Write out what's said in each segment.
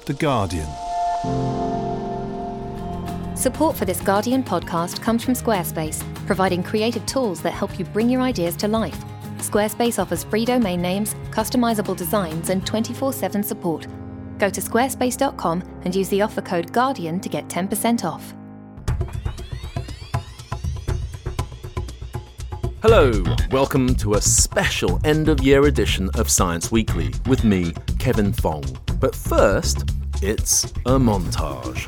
The Guardian. Support for this Guardian podcast comes from Squarespace, providing creative tools that help you bring your ideas to life. Squarespace offers free domain names, customizable designs, and 24/7 support. Go to squarespace.com and use the offer code GUARDIAN to get 10% off. Hello, welcome to a special end-of-year edition of Science Weekly with me, Kevin Fong. But first, it's a montage.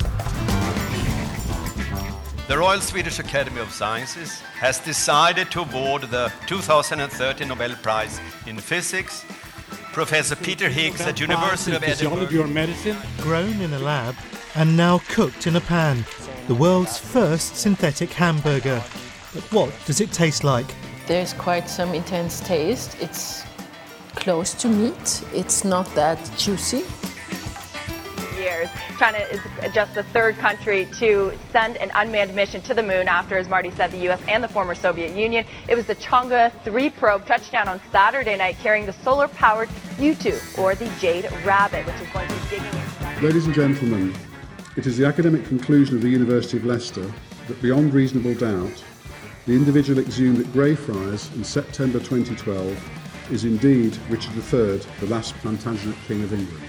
The Royal Swedish Academy of Sciences has decided to award the 2013 Nobel Prize in Physics Professor Peter Higgs at University of Edinburgh. Physiology or medicine? Grown in a lab and now cooked in a pan. The world's first synthetic hamburger. But what does it taste like? There's quite some intense taste. It's close to meat. It's not that juicy. China is just the third country to send an unmanned mission to the moon after, as Marty said, the U.S. and the former Soviet Union. It was the Chang'e 3 probe touched down on Saturday night carrying the solar-powered Yutu, or the Jade Rabbit, which is going to be digging into... Ladies and gentlemen, it is the academic conclusion of the University of Leicester that beyond reasonable doubt, the individual exhumed at Greyfriars in September 2012 is indeed Richard III, the last Plantagenet King of England.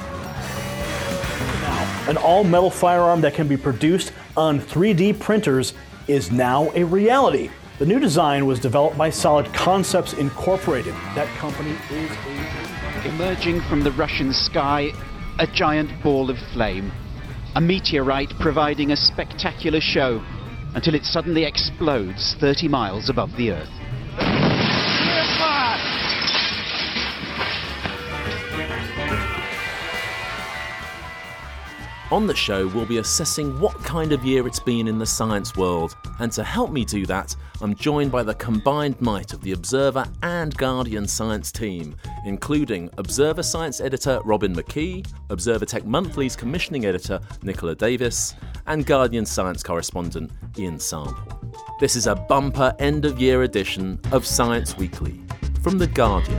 An all-metal firearm that can be produced on 3D printers is now a reality. The new design was developed by Solid Concepts Incorporated. That company is Emerging from the Russian sky, a giant ball of flame. A meteorite providing a spectacular show until it suddenly explodes 30 miles above the Earth. On the show, we'll be assessing what kind of year it's been in the science world. And to help me do that, I'm joined by the combined might of the Observer and Guardian science team, including Observer Science Editor Robin McKee, Observer Tech Monthly's Commissioning Editor Nicola Davis, and Guardian Science Correspondent Ian Sample. This is a bumper end-of-year edition of Science Weekly from The Guardian.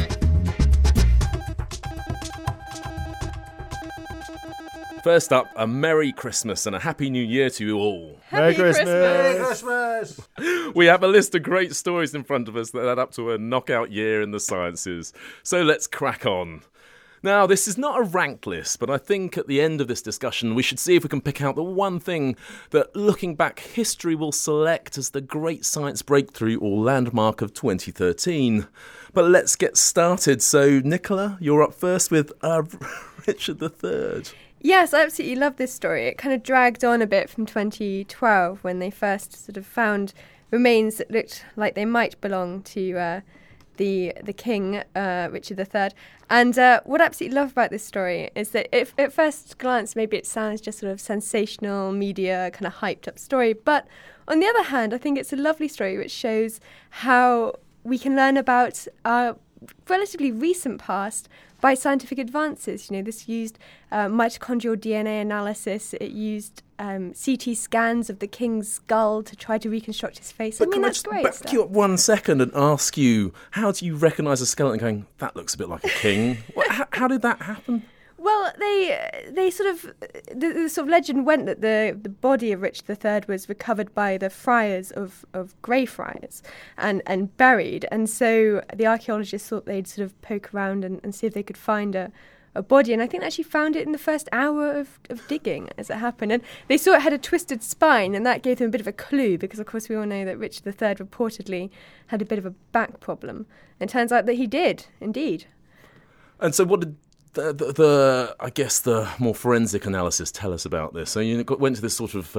First up, a Merry Christmas and a Happy New Year to you all. Merry Christmas! Merry Christmas! We have a list of great stories in front of us that add up to a knockout year in the sciences. So let's crack on. Now, this is not a ranked list, but I think at the end of this discussion we should see if we can pick out the one thing that, looking back, history will select as the great science breakthrough or landmark of 2013. But let's get started. So, Nicola, you're up first with Richard III. Yes, I absolutely love this story. It kind of dragged on a bit from 2012 when they first sort of found remains that looked like they might belong to the king, Richard III. And what I absolutely love about this story is that if, at first glance maybe it sounds just sort of sensational media, kind of hyped up story. But on the other hand, I think it's a lovely story which shows how we can learn about our relatively recent past by scientific advances. You know, this used mitochondrial DNA analysis. It used CT scans of the king's skull to try to reconstruct his face. But I mean, that's great. Back you up 1 second and ask you, how do you recognise a skeleton going, that looks a bit like a king? How did that happen? Well, they sort of the sort of legend went that the body of Richard III was recovered by the friars of Greyfriars and buried, and so the archaeologists thought they'd sort of poke around and see if they could find a body, and I think they actually found it in the first hour of digging as it happened, and they saw it had a twisted spine, and that gave them a bit of a clue because of course we all know that Richard III reportedly had a bit of a back problem, and it turns out that he did indeed. And so what did the I guess the more forensic analysis tell us about this? So you went to this sort of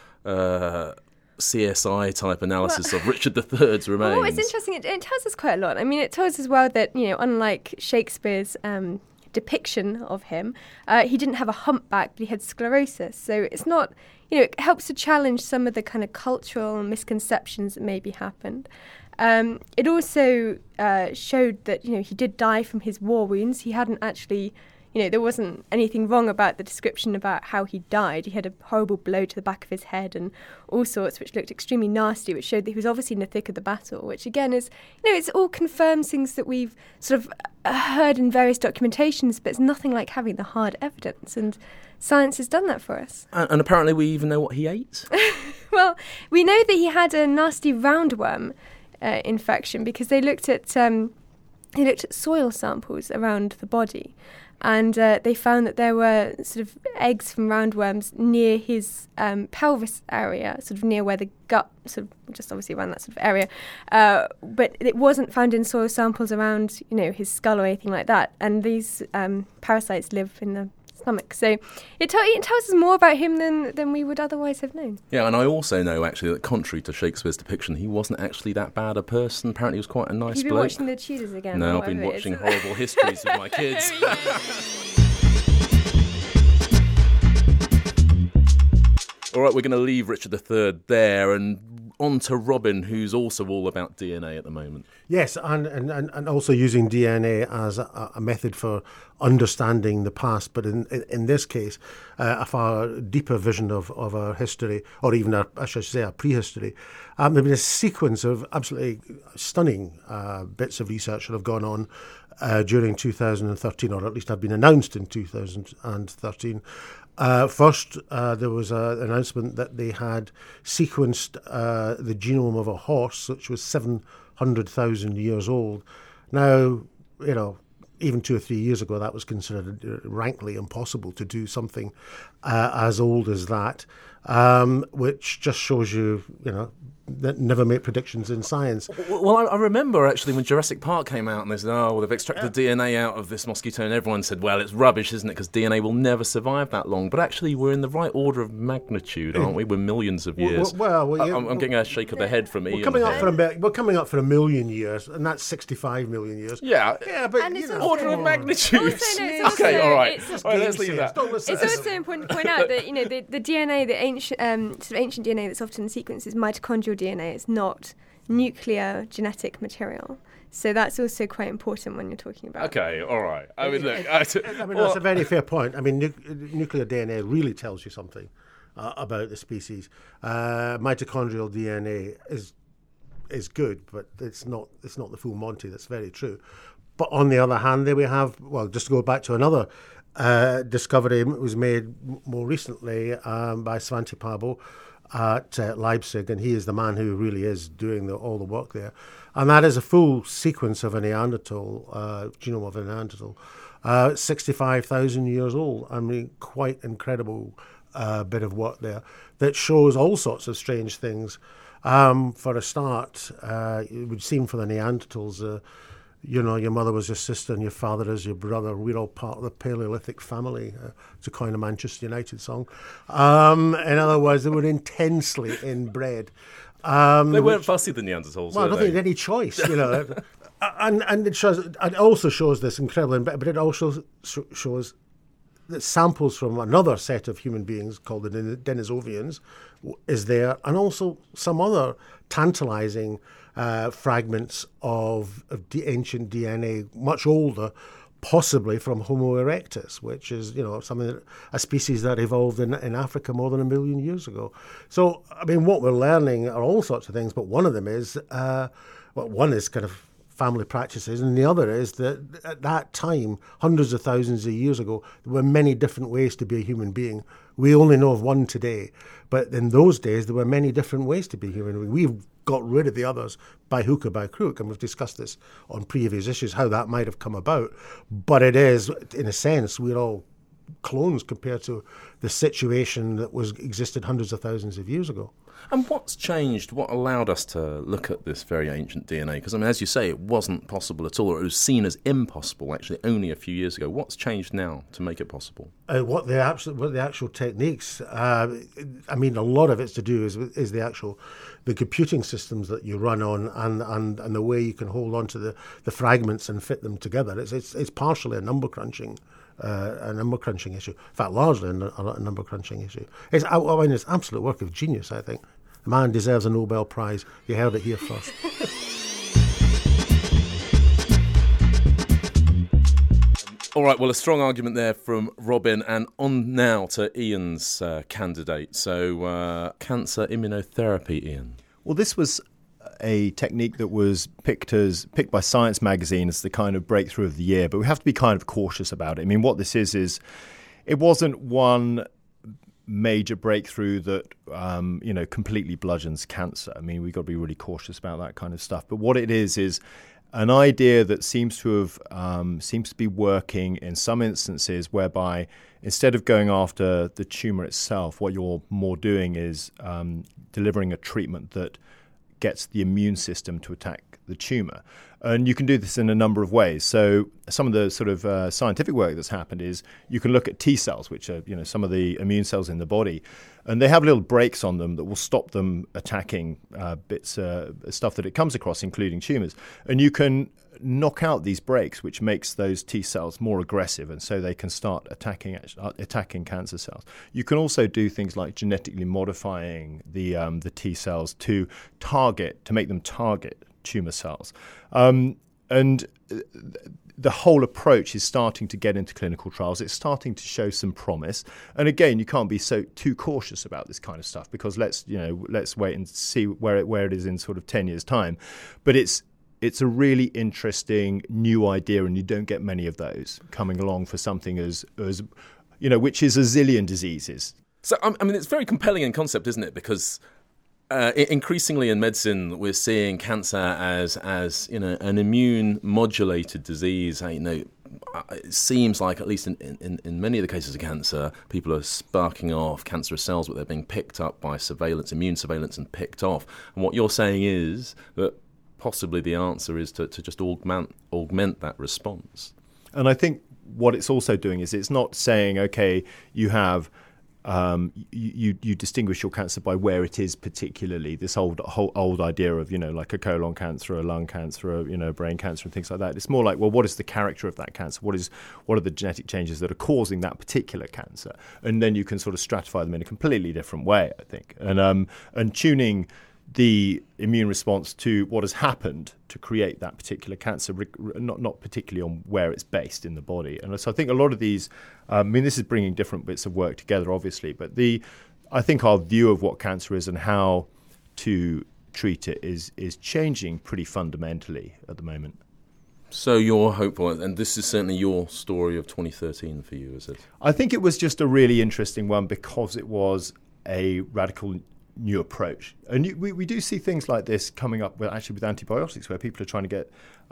CSI type analysis of Richard III's remains. Well, it's interesting. It tells us quite a lot. I mean, it tells us as well that, you know, unlike Shakespeare's depiction of him, he didn't have a humpback, but he had sclerosis. So it's not, you know, it helps to challenge some of the kind of cultural misconceptions that maybe happened. It also showed that, you know, he did die from his war wounds. He hadn't actually, there wasn't anything wrong about the description about how he died. He had a horrible blow to the back of his head and all sorts, which looked extremely nasty, which showed that he was obviously in the thick of the battle, which again is, it's all confirms things that we've sort of heard in various documentations, but it's nothing like having the hard evidence, and science has done that for us. And apparently we even know what he ate. Well, we know that he had a nasty roundworm infection because they looked at soil samples around the body, and they found that there were sort of eggs from roundworms near his pelvis area, sort of near where the gut, sort of just obviously around that sort of area. But it wasn't found in soil samples around, his skull or anything like that. And these parasites live in the stomach. So it tells us more about him than we would otherwise have known. Yeah, and I also know, actually, that contrary to Shakespeare's depiction, he wasn't actually that bad a person. Apparently he was quite a nice bloke. You've been watching The Tudors again? No, I've been watching horrible histories with my kids. All right, we're going to leave Richard III there and on to Robin, who's also all about DNA at the moment. Yes, and also using DNA as a method for understanding the past, but in this case, a far deeper vision of our history, or even, our prehistory. There's been a sequence of absolutely stunning bits of research that have gone on during 2013, or at least have been announced in 2013. First, there was an announcement that they had sequenced the genome of a horse, which was 700,000 years old. Now, even 2 or 3 years ago, that was considered rankly impossible to do something as old as that, which just shows you, that never make predictions in science. Well, I remember actually when Jurassic Park came out and they said, they've extracted DNA out of this mosquito, and everyone said, well, it's rubbish, isn't it, because DNA will never survive that long. But actually, we're in the right order of magnitude, aren't we? We're millions of years. I'm getting a shake of the head from Ian. We're coming up for a million years, and that's 65 million years. Yeah, but order of magnitude. Okay, all right. Let's leave that. It's also important to point out that the DNA, the ancient DNA that's often sequenced is mitochondrial DNA. It's not nuclear genetic material. So that's also quite important when you're talking about. Okay, all right. I mean, look. That's a very fair point. I mean, nuclear DNA really tells you something about the species. Mitochondrial DNA is good, but it's not the full Monty. That's very true. But on the other hand, there we have, just to go back to another discovery, it was made more recently by Svante Pääbo at Leipzig, and he is the man who really is doing all the work there. And that is a full sequence of a Neanderthal, genome of a Neanderthal, 65,000 years old. I mean, quite incredible bit of work there that shows all sorts of strange things. For a start, it would seem for the Neanderthals, your mother was your sister and your father is your brother. We're all part of the Paleolithic family, to coin a Manchester United song. In other words, they were intensely inbred. They weren't fussy, the Neanderthals. Well, I don't think they had any choice, and it also shows this incredible, but it also shows that samples from another set of human beings called the Denisovians is there, and also some other tantalizing fragments of ancient DNA, much older, possibly from Homo erectus, which is, a species that evolved in Africa more than 1 million years ago. So, I mean, what we're learning are all sorts of things, but one of them is, one is kind of family practices, and the other is that at that time, hundreds of thousands of years ago, there were many different ways to be a human being. We only know of one today, but in those days, there were many different ways to be a human being. We've got rid of the others by hook or by crook, and we've discussed this on previous issues, how that might have come about. But it is, in a sense, we're all clones compared to the situation that existed hundreds of thousands of years ago. And what's changed? What allowed us to look at this very ancient DNA? Because, I mean, as you say, it wasn't possible at all, or it was seen as impossible, actually, only a few years ago. What's changed now to make it possible? What the actual techniques, I mean, a lot of it's to do is the computing systems that you run on and the way you can hold on to the fragments and fit them together. It's partially a number crunching issue. In fact, largely a number crunching issue. It's absolute work of genius, I think. The man deserves a Nobel Prize. You heard it here first. All right, well, a strong argument there from Robin, and on now to Ian's candidate. So, cancer immunotherapy, Ian. Well, this was a technique that was picked by Science magazine as the kind of breakthrough of the year, but we have to be kind of cautious about it. I mean, what this is it wasn't one major breakthrough that completely bludgeons cancer. I mean, we've got to be really cautious about that kind of stuff. But what it is an idea that seems to be working in some instances, whereby instead of going after the tumor itself, what you're more doing is delivering a treatment that gets the immune system to attack the tumor. And you can do this in a number of ways. So some of the sort of scientific work that's happened is you can look at T cells, which are some of the immune cells in the body, and they have little brakes on them that will stop them attacking stuff that it comes across, including tumors. And you can knock out these brakes, which makes those T cells more aggressive, and so they can start attacking cancer cells. You can also do things like genetically modifying the T cells to make them target tumor cells. And the whole approach is starting to get into clinical trials. It's starting to show some promise. And again, you can't be too cautious about this kind of stuff, because let's wait and see where it is in sort of 10 years' time. But it's a really interesting new idea, and you don't get many of those coming along for something as which is a zillion diseases. So, I mean, it's very compelling in concept, isn't it? Because increasingly in medicine, we're seeing cancer as an immune modulated disease. It seems like, at least in many of the cases of cancer, people are sparking off cancerous cells, but they're being picked up by immune surveillance, and picked off. And what you're saying is that possibly the answer is to just augment that response. And I think what it's also doing is it's not saying, okay, you have you distinguish your cancer by where it is particularly. This old idea of like a colon cancer, a lung cancer, a brain cancer, and things like that. It's more like, well, what is the character of that cancer? What are the genetic changes that are causing that particular cancer? And then you can sort of stratify them in a completely different way, I think. And tuning the immune response to what has happened to create that particular cancer, not particularly on where it's based in the body. And so I think a lot of these, this is bringing different bits of work together, obviously, but I think our view of what cancer is and how to treat it is changing pretty fundamentally at the moment. So you're hopeful, and this is certainly your story of 2013 for you, is it? I think it was just a really interesting one because it was a radical new approach. And we do see things like this coming up with antibiotics, where people are trying to get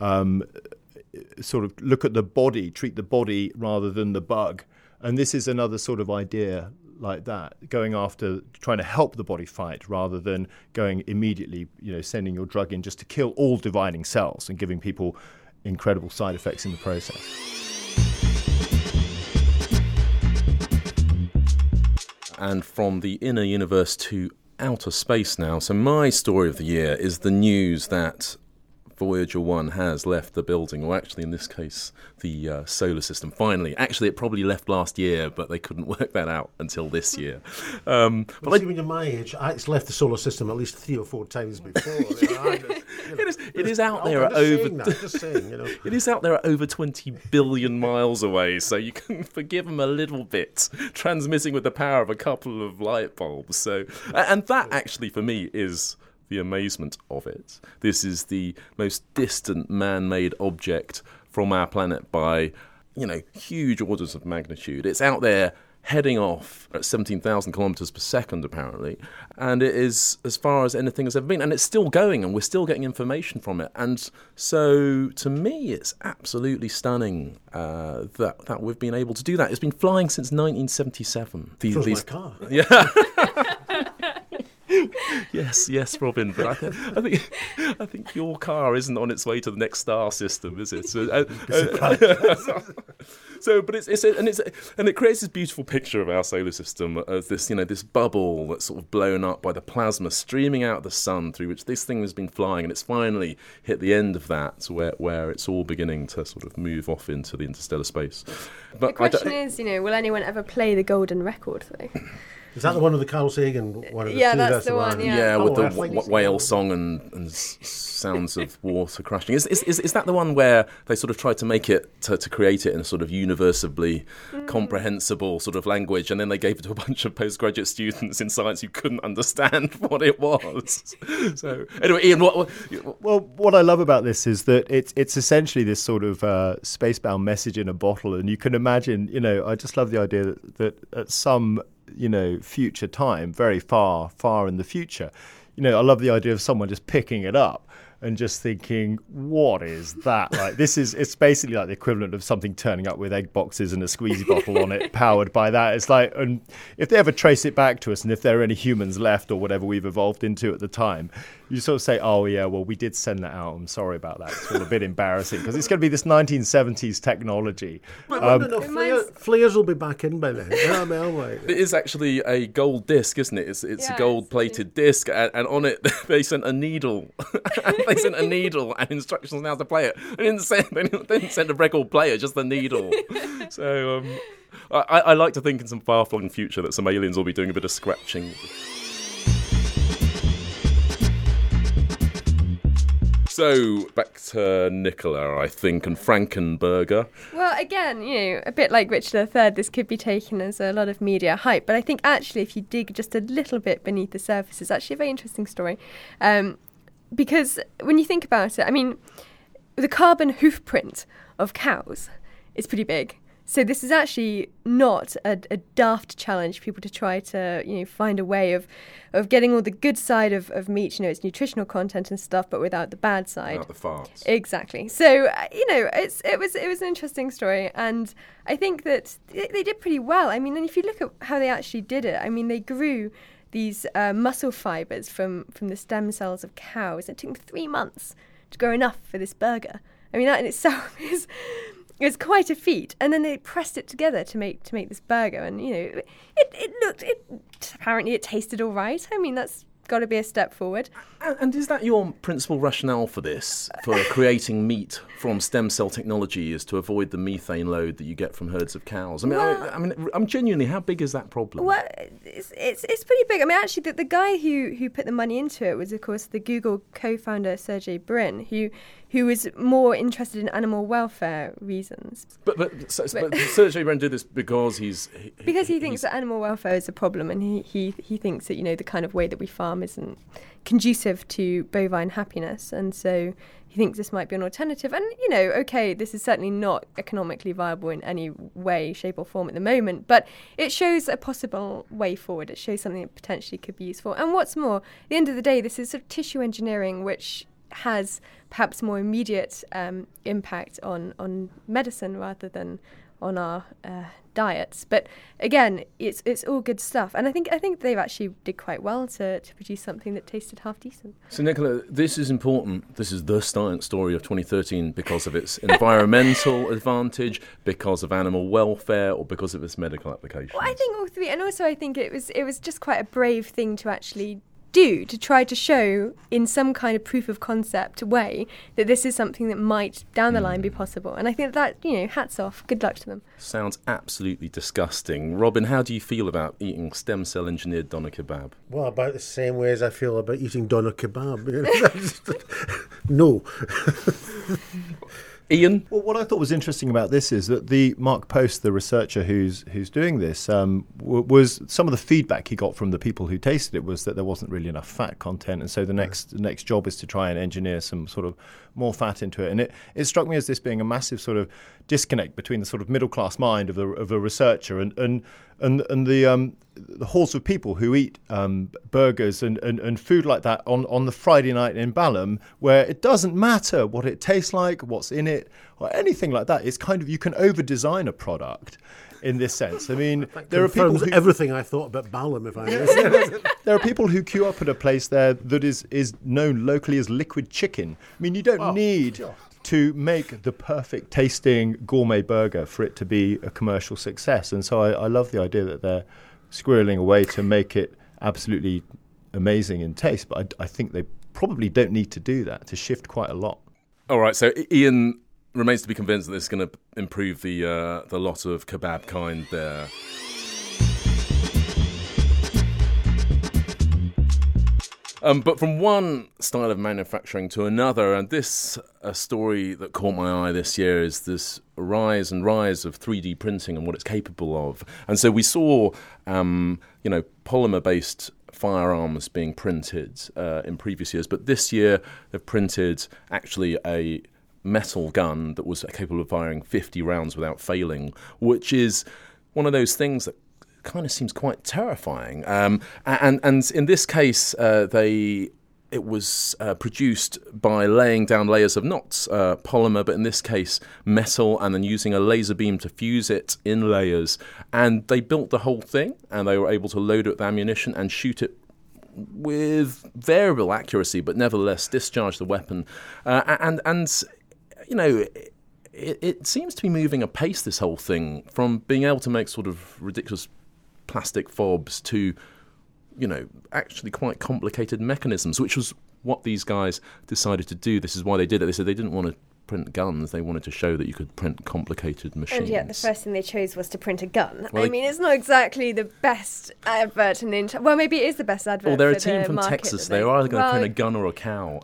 sort of look at the body, treat the body rather than the bug. And this is another sort of idea like that, going after trying to help the body fight rather than going immediately, sending your drug in just to kill all dividing cells and giving people incredible side effects in the process. And from the inner universe to outer space now. So my story of the year is the news that Voyager 1 has left the building, or actually in this case, the solar system. Finally. Actually, it probably left last year, but they couldn't work that out until this year. But when you're my age, it's left the solar system at least 3 or 4 times before. It is out there at It is out there at over 20 billion miles away, so you can forgive them a little bit, transmitting with the power of a couple of light bulbs. So, and that actually for me is the amazement of it. This is the most distant man-made object from our planet by, huge orders of magnitude. It's out there heading off at 17,000 kilometres per second, apparently, and it is as far as anything has ever been, and it's still going, and we're still getting information from it. And so, to me, it's absolutely stunning that we've been able to do that. It's been flying since 1977. My car. Yeah. Yes, Robin. But I think your car isn't on its way to the next star system, is it? And it creates this beautiful picture of our solar system as this, this bubble that's sort of blown up by the plasma streaming out of the sun, through which this thing has been flying, and it's finally hit the end of that, where it's all beginning to sort of move off into the interstellar space. But the question is, will anyone ever play the golden record, though? Is that the one with the Carl Sagan one? Yeah, that's the one. Yeah, with the whale song and sounds of water crashing. Is that the one where they sort of tried to make it to create it in a sort of universally comprehensible sort of language, and then they gave it to a bunch of postgraduate students in science who couldn't understand what it was. So anyway, Ian, what I love about this is that it's essentially this sort of spacebound message in a bottle, and you can imagine, I just love the idea that at some future time, very far in the future, I love the idea of someone just picking it up and just thinking, what is that? Like, it's basically like the equivalent of something turning up with egg boxes and a squeezy bottle on it, powered by that. It's like, and if they ever trace it back to us, and if there are any humans left or whatever we've evolved into at the time, you sort of say, oh yeah, well, we did send that out. I'm sorry about that. It's all a bit embarrassing because it's going to be this 1970s technology. Flares will be back in by then. It is actually a gold disc, isn't it? It's a gold-plated disc, and on it they sent a needle. They sent a needle and instructions on how to play it. They didn't send a record player, just the needle. So I like to think in some far-flung future that some aliens will be doing a bit of scratching. So, back to Nicola, I think, and Frankenberger. Well, again, a bit like Richard III, this could be taken as a lot of media hype. But I think actually if you dig just a little bit beneath the surface, it's actually a very interesting story. Because when you think about it, I mean, the carbon hoof print of cows is pretty big. So this is actually not a daft challenge for people to try to, find a way of getting all the good side of meat, its nutritional content and stuff, but without the bad side. Without the farts. Exactly. So, it was an interesting story, and I think that they did pretty well. I mean, and if you look at how they actually did it, I mean, they grew these muscle fibres from the stem cells of cows. It took them 3 months to grow enough for this burger. I mean, that in itself is... It's quite a feat, and then they pressed it together to make this burger, and apparently it tasted all right. I mean, that's got to be a step forward. And is that your principal rationale for this, for creating meat from stem cell technology, is to avoid the methane load that you get from herds of cows? I mean, I'm genuinely, how big is that problem? Well, it's pretty big. I mean, actually, the guy who put the money into it was, of course, the Google co-founder Sergey Brin, who was more interested in animal welfare reasons. But Sergey Brin did this because he thinks that animal welfare is a problem, and he thinks that the kind of way that we farm isn't conducive to bovine happiness, and so he thinks this might be an alternative. And this is certainly not economically viable in any way, shape or form at the moment, but it shows a possible way forward. It shows something that potentially could be useful. And what's more, at the end of the day, this is sort of tissue engineering, which has perhaps more immediate impact on medicine rather than on our diets. But again, it's all good stuff, and I think they've actually did quite well to produce something that tasted half decent. So Nicola, this is important. This is the science story of 2013 because of its environmental advantage, because of animal welfare, or because of its medical applications. Well, I think all three, and also I think it was just quite a brave thing to actually do, to try to show in some kind of proof of concept way that this is something that might down the line be possible. And I think that, hats off, good luck to them. Sounds absolutely disgusting. Robin, how do you feel about eating stem cell engineered doner kebab? Well, about the same way as I feel about eating doner kebab. No. Ian? Well, what I thought was interesting about this is that the Mark Post, the researcher who's doing this, was some of the feedback he got from the people who tasted it was that there wasn't really enough fat content, and so the next job is to try and engineer some sort of more fat into it. And it struck me as this being a massive sort of disconnect between the sort of middle class mind of a researcher and the hordes of people who eat burgers and food like that on the Friday night in Balham, where it doesn't matter what it tastes like, what's in it, or anything like that. It's kind of, you can over-design a product in this sense. I mean, there are people who... everything I thought about Balham, if I may. There are people who queue up at a place there that is known locally as Liquid Chicken. I mean, you don't need to make the perfect tasting gourmet burger for it to be a commercial success. And so I love the idea that they're squirreling away to make it absolutely amazing in taste. But I think they probably don't need to do that, to shift quite a lot. All right, so Ian remains to be convinced that this is going to improve the lot of kebab kind there. But from one style of manufacturing to another, and this a story that caught my eye this year is this rise of 3D printing and what it's capable of. And so we saw, polymer-based firearms being printed in previous years, but this year they've printed actually a metal gun that was capable of firing 50 rounds without failing, which is one of those things that kind of seems quite terrifying. And in this case, it was produced by laying down layers of not polymer, but in this case metal, and then using a laser beam to fuse it in layers. And they built the whole thing, and they were able to load it with ammunition and shoot it with variable accuracy, but nevertheless discharge the weapon. It seems to be moving apace, this whole thing, from being able to make sort of ridiculous plastic fobs to, actually quite complicated mechanisms, which was what these guys decided to do. This is why they did it. They said they didn't want to print guns. They wanted to show that you could print complicated machines. And yet the first thing they chose was to print a gun. Well, it's not exactly the best advert. Well, maybe it is the best advert. Well, they're a team from Texas. They are either going to print a gun or a cow.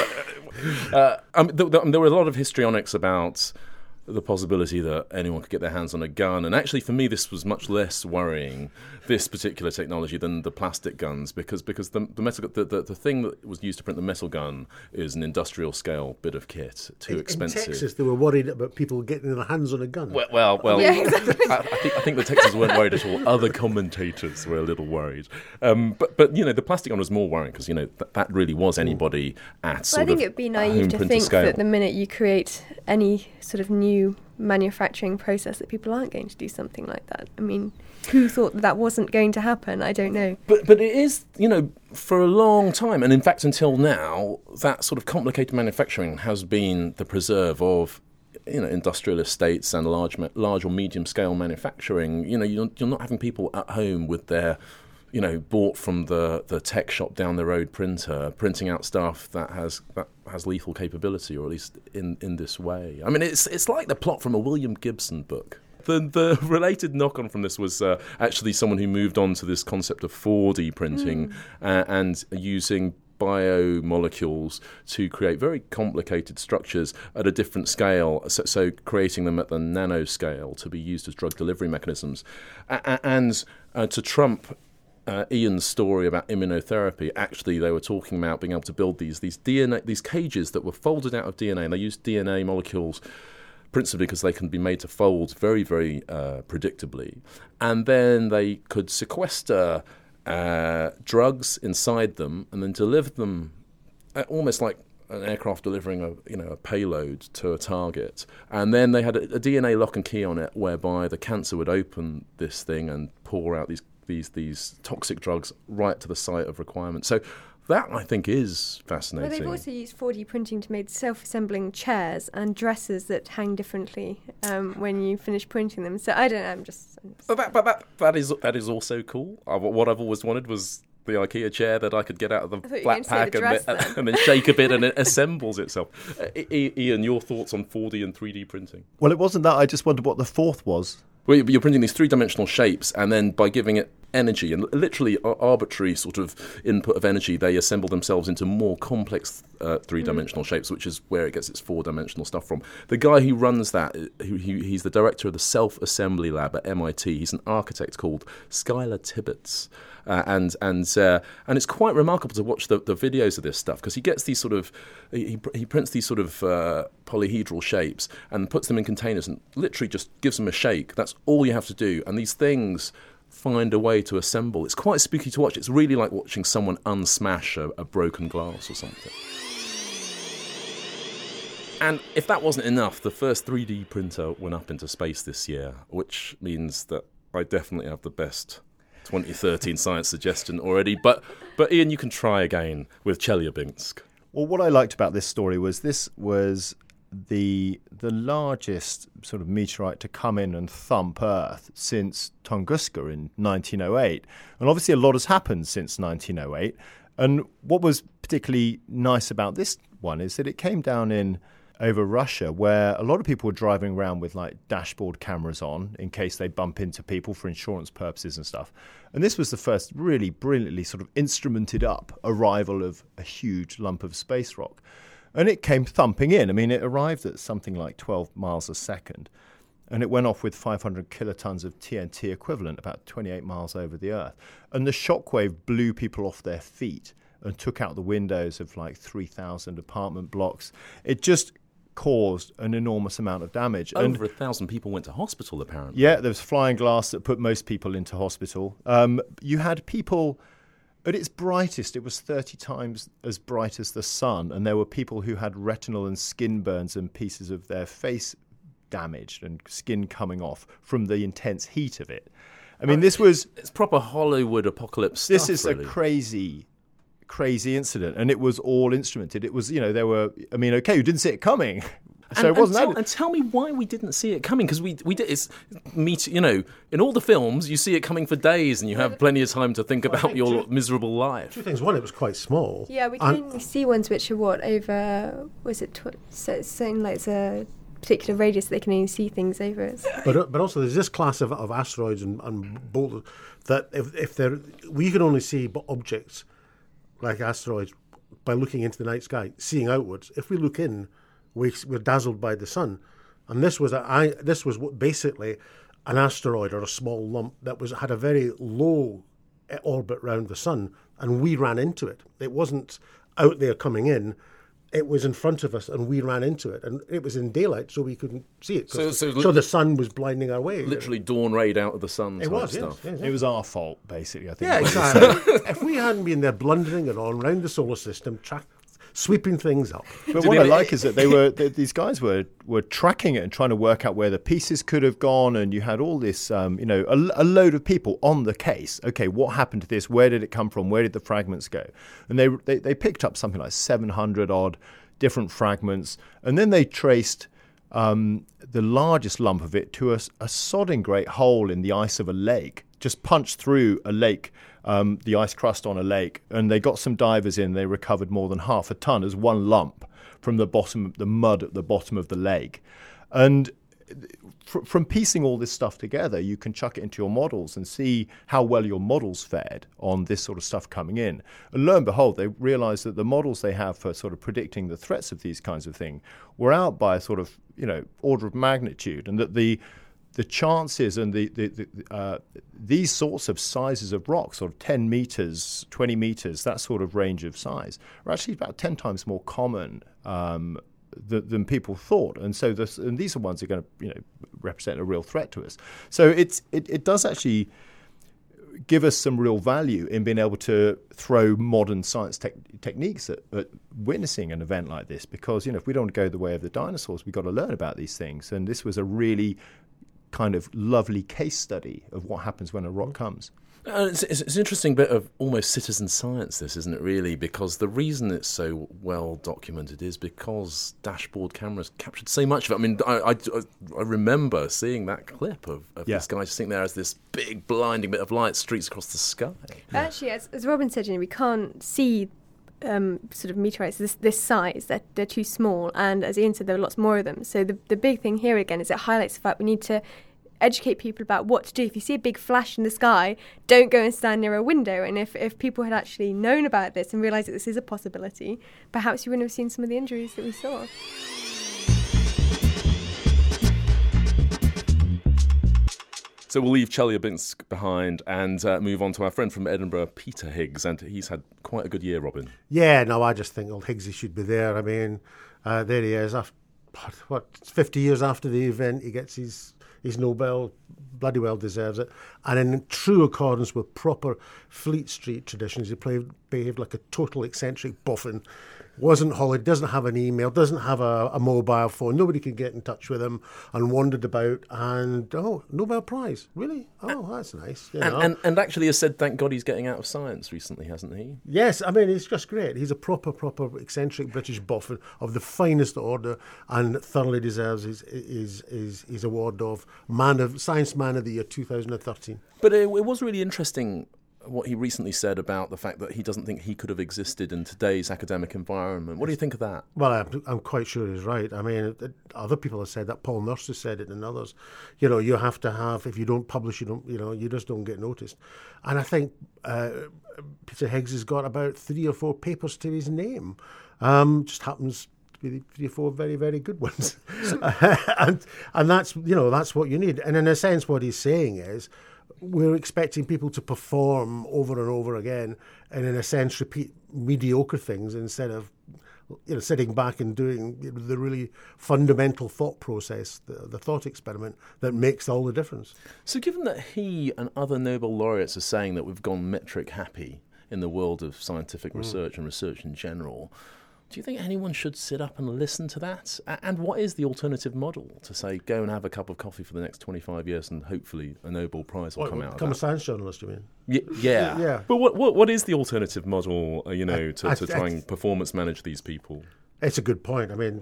There were a lot of histrionics about the possibility that anyone could get their hands on a gun. And actually, for me, this was much less worrying, this particular technology, than the plastic guns, because the metal, the thing that was used to print the metal gun is an industrial scale bit of kit, too expensive. In Texas, they were worried about people getting their hands on a gun. Well, yeah, exactly. I think the Texans weren't worried at all. Other commentators were a little worried. But the plastic gun was more worrying because that really was anybody at sort of. I think it'd be naive to think that the minute you create any sort of new manufacturing process that people aren't going to do something like that. I mean, who thought that wasn't going to happen? I don't know. But it is, for a long time, and in fact until now, that sort of complicated manufacturing has been the preserve of industrial estates and large or medium scale manufacturing. You're not having people at home with their bought from the tech shop down the road printer, printing out stuff that has lethal capability, or at least in this way. I mean, it's like the plot from a William Gibson book. The related knock-on from this was actually someone who moved on to this concept of 4D printing and using biomolecules to create very complicated structures at a different scale, so creating them at the nanoscale to be used as drug delivery mechanisms. And to trump Ian's story about immunotherapy, actually they were talking about being able to build these DNA, these cages that were folded out of DNA, and they used DNA molecules principally because they can be made to fold very, very predictably. And then they could sequester drugs inside them and then deliver them almost like an aircraft delivering a payload to a target. And then they had a DNA lock and key on it whereby the cancer would open this thing and pour out these toxic drugs right to the site of requirement. So that, I think, is fascinating. Well, they've also used 4D printing to make self-assembling chairs and dresses that hang differently when you finish printing them. So I don't know, I'm just... That is also cool. What I've always wanted was the IKEA chair that I could get out of the flat pack and then shake a bit and it assembles itself. Ian, your thoughts on 4D and 3D printing? Well, it wasn't that. I just wondered what the fourth was. Well, you're printing these three-dimensional shapes, and then by giving it energy and literally arbitrary sort of input of energy, they assemble themselves into more complex three-dimensional shapes, which is where it gets its four-dimensional stuff from. The guy who runs that, he's the director of the Self-Assembly Lab at MIT. He's an architect called Skylar Tibbetts. And it's quite remarkable to watch the videos of this stuff, because he gets these sort of he prints these sort of polyhedral shapes and puts them in containers and literally just gives them a shake. That's all you have to do, and these things find a way to assemble. It's quite spooky to watch. It's really like watching someone unsmash a broken glass or something. And if that wasn't enough, the first 3D printer went up into space this year, which means that I definitely have the best 2013 science suggestion already. But Ian, you can try again with Chelyabinsk. Well, what I liked about this story was this was the largest sort of meteorite to come in and thump Earth since Tunguska in 1908. And obviously a lot has happened since 1908. And what was particularly nice about this one is that it came down in over Russia, where a lot of people were driving around with like dashboard cameras on in case they bump into people for insurance purposes and stuff. And this was the first really brilliantly sort of instrumented up arrival of a huge lump of space rock. And it came thumping in. I mean, it arrived at something like 12 miles a second. And it went off with 500 kilotons of TNT equivalent, about 28 miles over the Earth. And the shockwave blew people off their feet and took out the windows of like 3,000 apartment blocks. It just caused an enormous amount of damage. Over 1,000 people went to hospital, apparently. Yeah, there was flying glass that put most people into hospital. You had people, at its brightest, it was 30 times as bright as the sun, and there were people who had retinal and skin burns and pieces of their face damaged and skin coming off from the intense heat of it. I mean, it's proper Hollywood apocalypse stuff. This is really a crazy incident, and it was all instrumented. It was, there were, you didn't see it coming. So it wasn't. And tell me why we didn't see it coming, because we did. It's in all the films you see it coming for days, and you have plenty of time to think about your miserable life. Two things. One, it was quite small. Yeah, we can only see ones which are over. Was it saying like it's a particular radius they can only see things over it. But also there's this class of asteroids and boulders that if we can only see objects like asteroids by looking into the night sky, seeing outwards. If we look in, we're dazzled by the sun. And this was basically an asteroid or a small lump that had a very low orbit around the sun, and we ran into it. It wasn't out there coming in. It was in front of us, and we ran into it. And it was in daylight, so we couldn't see it. So the sun was blinding our way. Literally dawn rayed out of the sun. It was, stuff. Yes. It was our fault, basically, I think. Yeah, exactly. If we hadn't been there blundering it on around the solar system, sweeping things up. But what I like is that these guys were tracking it and trying to work out where the pieces could have gone, and you had all this, a load of people on the case. Okay, what happened to this? Where did it come from? Where did the fragments go? And they picked up something like 700 odd different fragments, and then they traced the largest lump of it to a sodding great hole in the ice of a lake, just punched through a lake. The ice crust on a lake, and they got some divers in. They recovered more than half a ton as one lump from the mud at the bottom of the lake. And from piecing all this stuff together, you can chuck it into your models and see how well your models fared on this sort of stuff coming in. And lo and behold, they realized that the models they have for sort of predicting the threats of these kinds of things were out by a sort of, order of magnitude, and that the chances and these sorts of sizes of rocks, sort of 10 meters, 20 meters, that sort of range of size, are actually about 10 times more common than people thought. And so these are ones that are going to represent a real threat to us. So it does actually give us some real value in being able to throw modern science techniques at witnessing an event like this, because if we don't go the way of the dinosaurs, we've got to learn about these things. And this was a really kind of lovely case study of what happens when a rock comes. It's an interesting bit of almost citizen science, this, isn't it, really? Because the reason it's so well documented is because dashboard cameras captured so much of it. I mean, I remember seeing that clip of this guy just sitting there as this big blinding bit of light streaks across the sky. Actually, as Robin said, we can't see sort of meteorites this size. They're too small, and as Ian said, there are lots more of them. So the big thing here again is it highlights the fact we need to educate people about what to do. If you see a big flash in the sky, don't go and stand near a window. And if people had actually known about this and realised that this is a possibility, perhaps you wouldn't have seen some of the injuries that we saw. So we'll leave Chelyabinsk behind and move on to our friend from Edinburgh, Peter Higgs, and he's had quite a good year, Robin. Yeah, no, I just think old Higgsy should be there. I mean, there he is. 50 years after the event, he gets his Nobel, bloody well deserves it. And in true accordance with proper Fleet Street traditions, he behaved like a total eccentric boffin. Wasn't holiday, doesn't have an email, doesn't have a mobile phone, nobody could get in touch with him, and wandered about, and Nobel Prize, really? Oh, that's nice. And actually has said thank God he's getting out of science recently, hasn't he? Yes, I mean, it's just great. He's a proper eccentric British boffin of the finest order, and thoroughly deserves his award of Science Man of the Year 2013. But it was really interesting what he recently said about the fact that he doesn't think he could have existed in today's academic environment. What do you think of that? Well, I'm quite sure he's right. I mean, other people have said that. Paul Nurse has said it, and others. You have to have, if you don't publish, you just don't get noticed. And I think Peter Higgs has got about 3 or 4 papers to his name. Just happens to be 3 or 4 very, very good ones. and that's what you need. And in a sense, what he's saying is, we're expecting people to perform over and over again and, in a sense, repeat mediocre things instead of sitting back and doing the really fundamental thought process, the thought experiment that makes all the difference. So given that he and other Nobel laureates are saying that we've gone metric happy in the world of scientific research and research in general, do you think anyone should sit up and listen to that? And what is the alternative model to say, go and have a cup of coffee for the next 25 years and hopefully a Nobel Prize will come out of that? Become a science journalist, you mean? Yeah. Yeah. But what is the alternative model, to try and performance manage these people? It's a good point. I mean,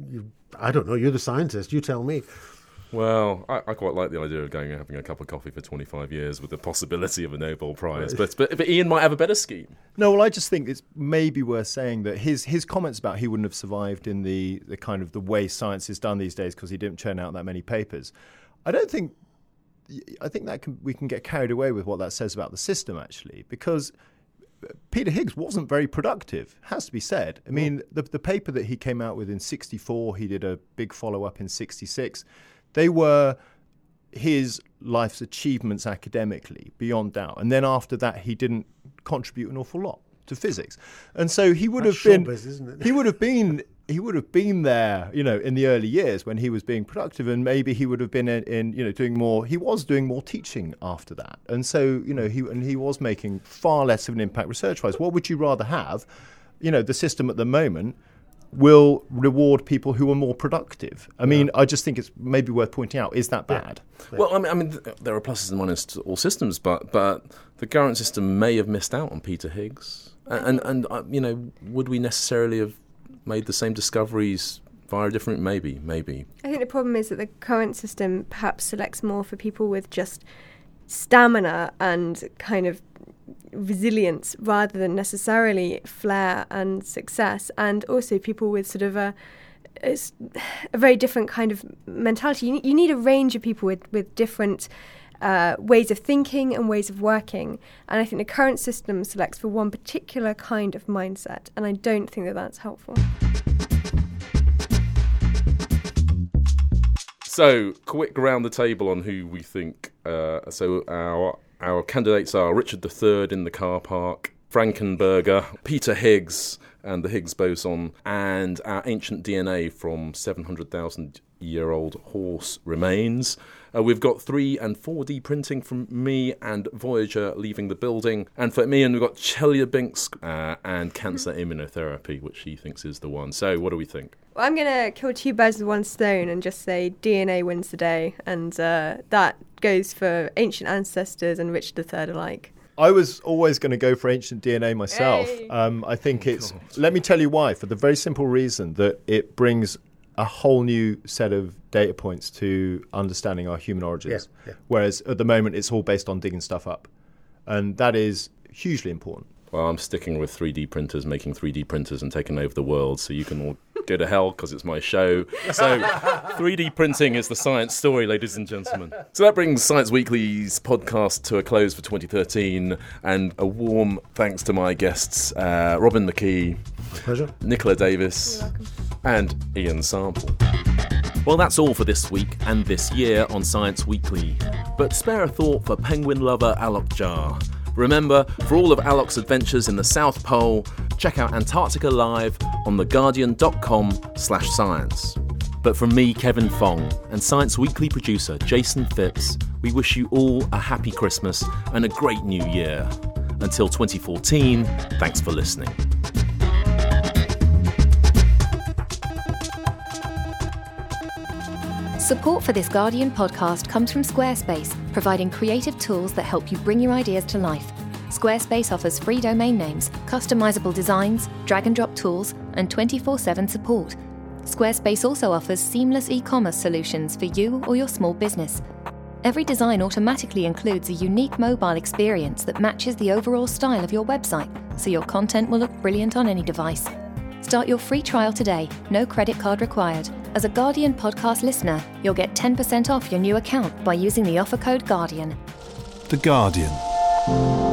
I don't know. You're the scientist. You tell me. Well, I quite like the idea of going and having a cup of coffee for 25 years with the possibility of a Nobel Prize. But Ian might have a better scheme. No, well, I just think it's maybe worth saying that his comments about he wouldn't have survived in the kind of the way science is done these days because he didn't churn out that many papers. I think that we can get carried away with what that says about the system, actually, because Peter Higgs wasn't very productive, has to be said. I mean, the paper that he came out with in 1964, he did a big follow-up in 1966. They were his life's achievements academically, beyond doubt. And then after that, he didn't contribute an awful lot to physics. And so he would have been, he would have been there, in the early years when he was being productive, and maybe he would have been in doing more. He was doing more teaching after that, and so he was making far less of an impact research-wise. What would you rather have? The system at the moment will reward people who are more productive. I mean, I just think it's maybe worth pointing out, is that bad? Yeah. Well, I mean, there are pluses and minuses to all systems, but the current system may have missed out on Peter Higgs. And would we necessarily have made the same discoveries via a different, maybe. I think the problem is that the current system perhaps selects more for people with just stamina and kind of resilience rather than necessarily flair and success, and also people with sort of a very different kind of mentality. You need a range of people with different ways of thinking and ways of working, and I think the current system selects for one particular kind of mindset, and I don't think that that's helpful. So, quick round the table on who we think. Our candidates are Richard III in the car park, Frankenberger, Peter Higgs and the Higgs boson, and our ancient DNA from 700,000-year-old horse remains. We've got 3 and 4D printing from me and Voyager leaving the building. And for Ian, we've got Chelyabinsk and cancer immunotherapy, which he thinks is the one. So what do we think? Well, I'm going to kill 2 birds with 1 stone and just say DNA wins the day. And that goes for ancient ancestors and Richard III alike. I was always going to go for ancient DNA myself. Hey. I think it's... God. Let me tell you why. For the very simple reason that it brings a whole new set of data points to understanding our human origins. Yeah. Whereas at the moment, it's all based on digging stuff up. And that is hugely important. Well, I'm sticking with 3D printers, making 3D printers and taking over the world, so you can all go to hell because it's my show. So 3D printing is the science story, ladies and gentlemen. So that brings Science Weekly's podcast to a close for 2013, and a warm thanks to my guests, Robin McKee, pleasure, Nicola Davis, and Ian Sample. Well, that's all for this week and this year on Science Weekly. But spare a thought for penguin lover Alok Jha. Remember, for all of Alok's adventures in the South Pole, check out Antarctica Live on theguardian.com/science. But from me, Kevin Fong, and Science Weekly producer Jason Phipps, we wish you all a happy Christmas and a great new year. Until 2014, thanks for listening. Support for this Guardian podcast comes from Squarespace, providing creative tools that help you bring your ideas to life. Squarespace offers free domain names, customizable designs, drag-and-drop tools, and 24/7 support. Squarespace also offers seamless e-commerce solutions for you or your small business. Every design automatically includes a unique mobile experience that matches the overall style of your website, so your content will look brilliant on any device. Start your free trial today, no credit card required. As a Guardian podcast listener, you'll get 10% off your new account by using the offer code GUARDIAN. The Guardian.